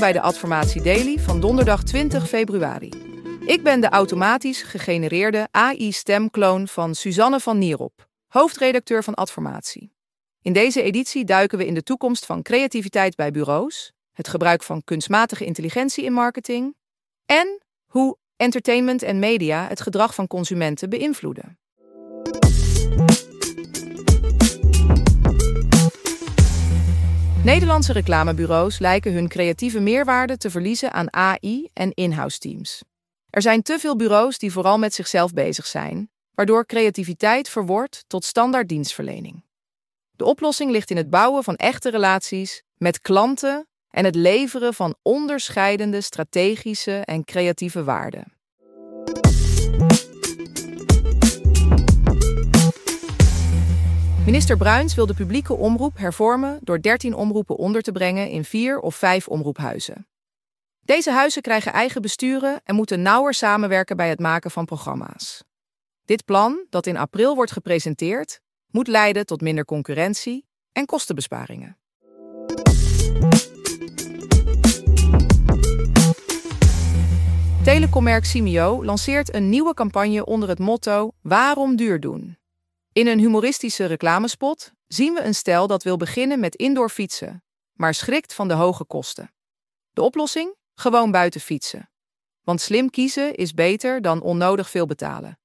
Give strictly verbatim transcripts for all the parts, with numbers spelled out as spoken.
bij de Adformatie Daily van donderdag twintig februari. Ik ben de automatisch gegenereerde A I-stemkloon van Suzanne van Nierop, hoofdredacteur van Adformatie. In deze editie duiken we in de toekomst van creativiteit bij bureaus, het gebruik van kunstmatige intelligentie in marketing en hoe entertainment en media het gedrag van consumenten beïnvloeden. Nederlandse reclamebureaus lijken hun creatieve meerwaarde te verliezen aan A I en in-house teams. Er zijn te veel bureaus die vooral met zichzelf bezig zijn, waardoor creativiteit verwordt tot standaard dienstverlening. De oplossing ligt in het bouwen van echte relaties met klanten en het leveren van onderscheidende strategische en creatieve waarden. Minister Bruins wil de publieke omroep hervormen door dertien omroepen onder te brengen in vier of vijf omroephuizen. Deze huizen krijgen eigen besturen en moeten nauwer samenwerken bij het maken van programma's. Dit plan, dat in april wordt gepresenteerd, moet leiden tot minder concurrentie en kostenbesparingen. Telecommerk Simyo lanceert een nieuwe campagne onder het motto Waarom duur doen? In een humoristische reclamespot zien we een stel dat wil beginnen met indoor fietsen, maar schrikt van de hoge kosten. De oplossing? Gewoon buiten fietsen. Want slim kiezen is beter dan onnodig veel betalen.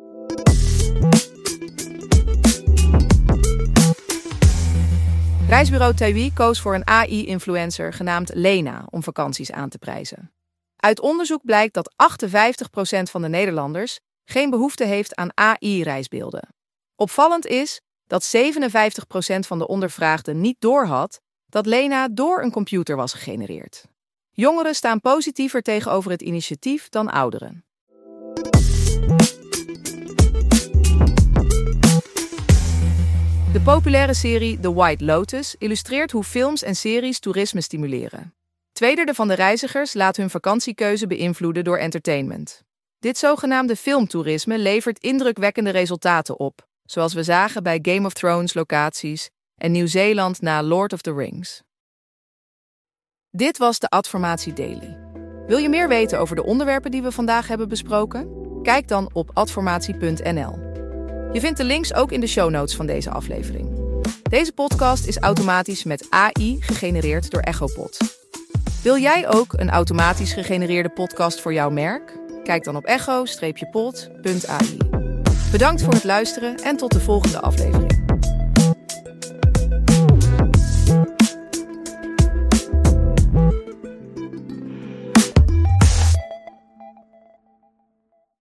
Reisbureau TUI koos voor een A I-influencer genaamd Lena om vakanties aan te prijzen. Uit onderzoek blijkt dat achtenvijftig procent van de Nederlanders geen behoefte heeft aan A I-reisbeelden. Opvallend is dat zevenenvijftig procent van de ondervraagden niet doorhad dat Lena door een computer was gegenereerd. Jongeren staan positiever tegenover het initiatief dan ouderen. De populaire serie The White Lotus illustreert hoe films en series toerisme stimuleren. Tweederde van de reizigers laat hun vakantiekeuze beïnvloeden door entertainment. Dit zogenaamde filmtoerisme levert indrukwekkende resultaten op, zoals we zagen bij Game of Thrones locaties en Nieuw-Zeeland na Lord of the Rings. Dit was de Adformatie Daily. Wil je meer weten over de onderwerpen die we vandaag hebben besproken? Kijk dan op adformatie punt n l. Je vindt de links ook in de show notes van deze aflevering. Deze podcast is automatisch met A I gegenereerd door Echopod. Wil jij ook een automatisch gegenereerde podcast voor jouw merk? Kijk dan op echo pod punt a i. Bedankt voor het luisteren en tot de volgende aflevering.